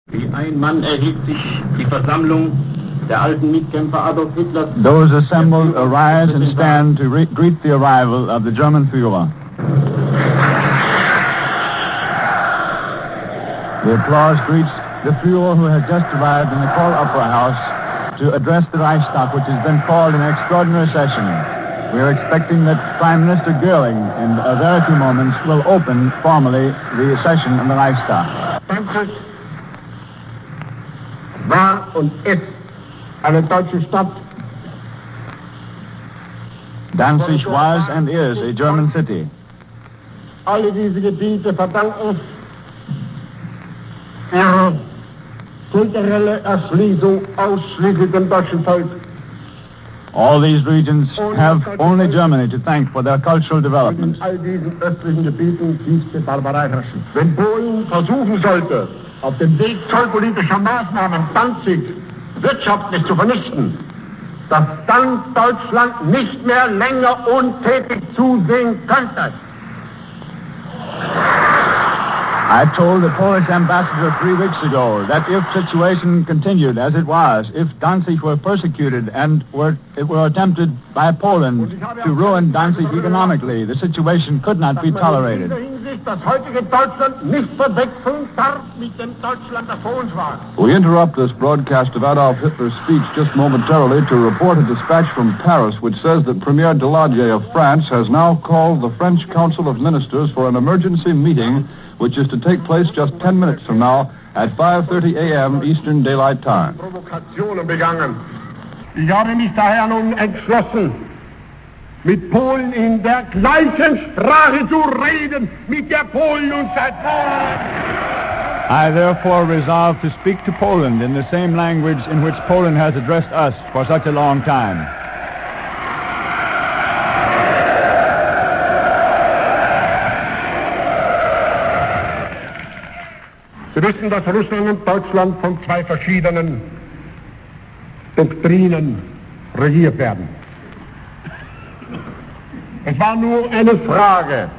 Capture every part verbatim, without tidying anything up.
Wie ein Mann erhebt sich die Versammlung der alten Mitkämpfer Adolf Hitlers. Those assembled arise and stand to re- greet the arrival of the German Führer. The applause greets the Führer who has just arrived in the Call Opera House to address the Reichstag, which has been called an extraordinary session. We are expecting that Prime Minister Göring in a very few moments will open formally the session in the Reichstag. Danzig war und ist eine deutsche Stadt. Danzig was and is a German city. Alle diese Gebiete verdanken ihre kulturelle Erschließung ausschließlich dem deutschen Volk. All these regions have only Germany to thank for their cultural development. In all diesen östlichen Gebieten tiefste Barbarei herrschen. Wenn Polen versuchen sollte, auf dem Weg zollpolitischer Maßnahmen Danzig wirtschaftlich zu vernichten, dass dann Deutschland nicht mehr länger untätig zusehen könnte. I told the Polish ambassador three weeks ago that if situation continued as it was, if Danzig were persecuted and were, it were attempted by Poland to ruin Danzig economically, the situation could not be tolerated. We interrupt this broadcast of Adolf Hitler's speech just momentarily to report a dispatch from Paris which says that Premier Daladier of France has now called the French Council of Ministers for an emergency meeting which is to take place just ten minutes from now at five thirty a.m. Eastern Daylight Time. Provokationen begangen. Ich habe mich daher nun entschlossen, mit Polen in der gleichen Sprache zu reden, mit der Polen und seit Polen. I therefore resolve to speak to Poland in the same language in which Poland has addressed us for such a long time. Sie wissen, dass Russland und Deutschland von zwei verschiedenen Doktrinen regiert werden. Es war nur eine Frage,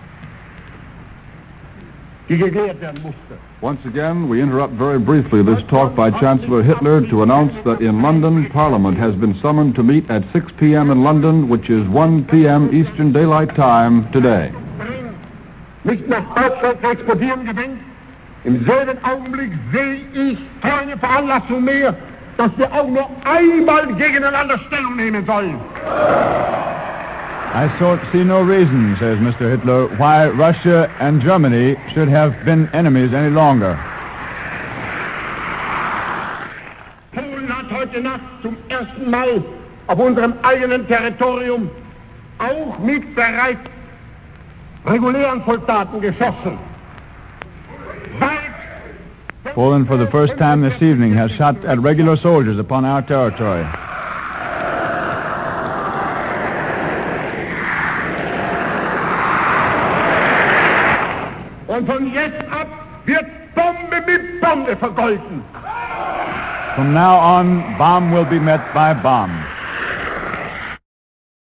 die geklärt werden musste. Once again, we interrupt very briefly this talk by Chancellor Hitler to announce that in London, Parliament has been summoned to meet at six p.m. in London, which is one p.m. Eastern Daylight Time today. Nicht nach Deutschland zu exportieren gedenkt. Im selben Augenblick sehe ich keine Veranlassung mehr, dass wir auch nur einmal gegeneinander Stellung nehmen sollen. I so see no reason, says Mister Hitler, why Russia and Germany should have been enemies any longer. Polen hat heute Nacht zum ersten Mal auf unserem eigenen Territorium auch mit bereits regulären Soldaten geschossen. Poland for the first time this evening has shot at regular soldiers upon our territory. Und von jetzt ab wird Bombe mit Bombe vergolten. From now on, bomb will be met by bomb.